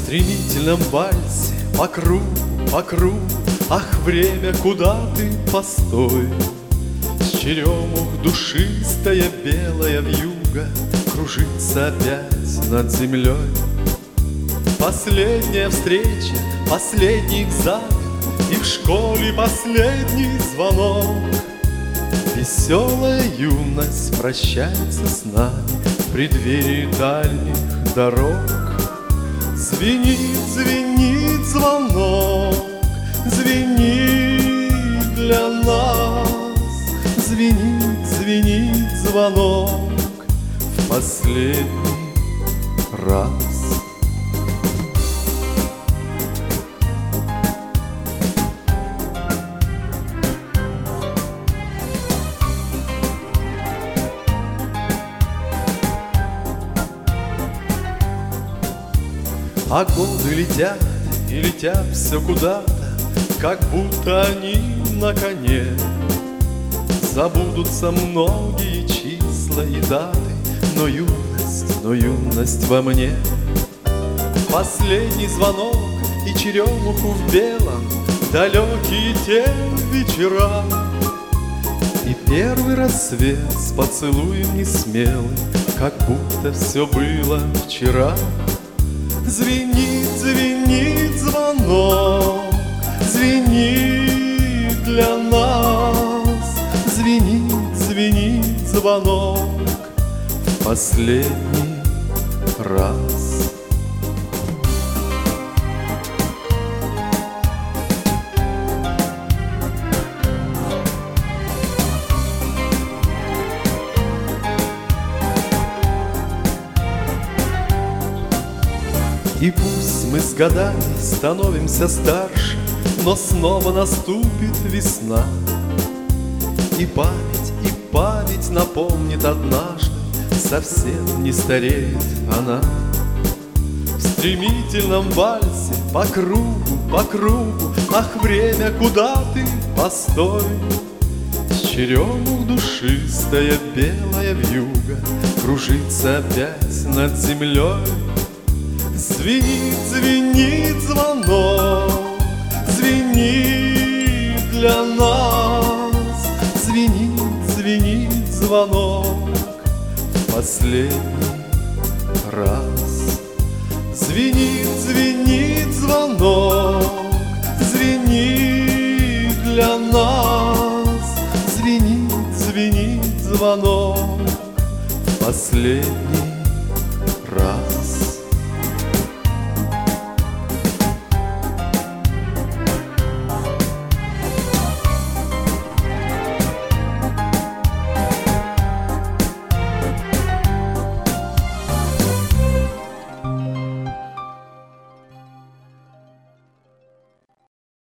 стремительном вальсе по кругу, по кругу. Ах, время, куда ты, постой! С черемух душистая белая вьюга кружится опять над землей. Последняя встреча, последний экзамен, и в школе последний звонок. Веселая юность прощается с нами в преддверии дальних дорог. Звенит, звенит звонок, звенит для нас. Звенит, звенит звонок в последний раз. А годы летят и летят все куда-то, как будто они на коне. Забудутся многие числа и даты, но юность во мне. Последний звонок и черемуху в белом, далекие те вечера. И первый рассвет с поцелуем несмелым, как будто все было вчера. Звенит, звенит звонок, звенит для нас. Звенит, звенит звонок в последний раз. И пусть мы с годами становимся старше, но снова наступит весна. И память напомнит однажды, совсем не стареет она. В стремительном вальсе по кругу, ах, время, куда ты, постой! С черемух душистая белая вьюга кружится опять над землей. Звенит, звенит звонок, звенит для нас. Звенит, звенит звонок в последний раз. Звенит, звенит звонок, звенит для нас. Звенит, звенит звонок